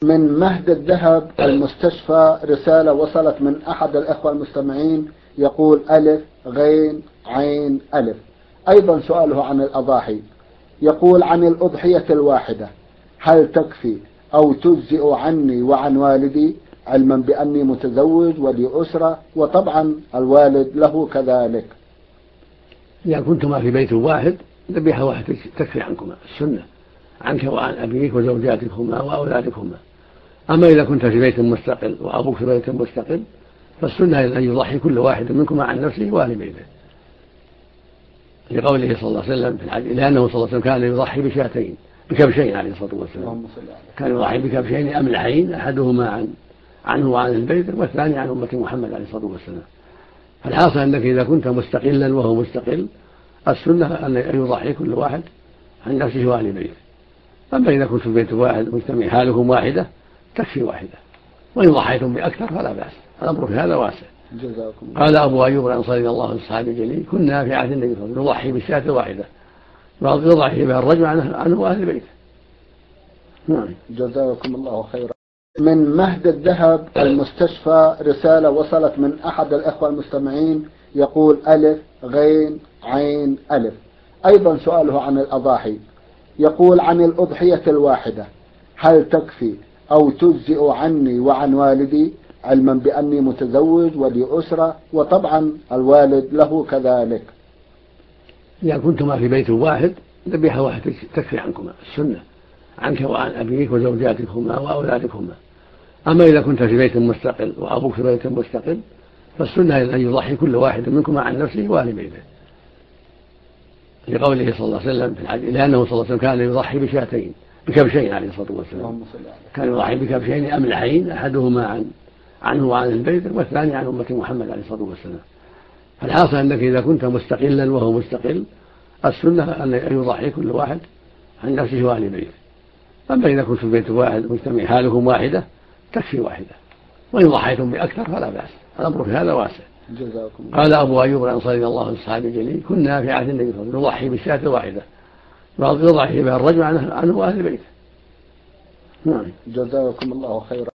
من مهد الذهب المستشفى رسالة وصلت من أحد الأخوة المستمعين يقول ألف غين عين ألف. أيضا سؤاله عن الأضاحي، يقول عن الأضحية الواحدة هل تكفي أو تجزئ عني وعن والدي، علما بأني متزوج ولي أسرة وطبعا الوالد له كذلك. إذا كنتما في بيت واحد ذبيحة واحدة تكفي عنكما السنة، عنك وعن أبيك وزوجاتكما وأولادكما. أما إذا كنت في بيت مستقل وأبوك في بيت مستقل فالسنة أن يضحي كل واحد منكما عن نفسه وأهل بيته، لقوله صلى الله عليه وسلم في الحديث، لأنه صلى الله عليه وسلم كان يضحي بكبشين عليه الصلاة والسلام، كان يضحي بكبشين أملحين أحدهما عنه وعن البيت والثاني عن أمة محمد عليه الصلاة والسلام. فالحاصل أنك إذا كنت مستقلا وهو مستقل السنة أن يضحي كل واحد عن نفسه وأهل بيته. أما إذا كنت في بيت واحد مجتمع حالكم واحدة تكفي واحدة، وإن ضحيتم بأكثر فلا بأس، الأمر في هذا واسع. قال أبو أيوب الأنصاري رضي الله عنه الصحابي الجليل كنا في عهد النبي صلى الله عليه وسلم نضحي بالشاة الواحدة يضحي بها الرجل عنه وأهل بيته. نعم. جزاكم الله خيرا. من مهد الذهب المستشفى رسالة وصلت من أحد الأخوة المستمعين يقول ألف غين عين ألف. أيضا سؤاله عن الأضاحي، يقول عن الأضحية الواحدة هل تكفي أو تجزئ عني وعن والدي، علما بأني متزوج ولي أسرة وطبعا الوالد له كذلك. إذا كنتما في بيت واحد ذبيحة واحدة تكفي عنكما السنة، عنك وعن أبيك وزوجاتكما وأولادكما. أما إذا كنت في بيت مستقل وأبوك في بيت مستقل فالسنة أن يضحي كل واحد منكما عن نفسه وأهل بيته، لقوله صلى الله عليه وسلم في الحديث، لأنه صلى الله عليه وسلم كان يضحي بكبشين عليه الصلاة والسلام، كان يضحي بكبشين أملحين أحدهما عنه وعن البيت والثاني عن أمة محمد عليه الصلاة والسلام. فالحاصل أنك إذا كنت مستقلا وهو مستقل السنة أن يضحي كل واحد عن نفسه وأهل بيته. أما إذا كنت في بيت واحد مجتمع حالكم واحدة تكفي واحدة، وإن ضحيتم بأكثر فلا بأس، الأمر في هذا واسع. قال أبو أيوب الأنصاري رضي الله عنه الصحابي الجليل كنا في عهد النبي صلى الله عليه وسلم نضحي بالشاة الواحدة يضحي بها الرجل عنه وأهل بيته. نعم. جزاكم الله خيرا.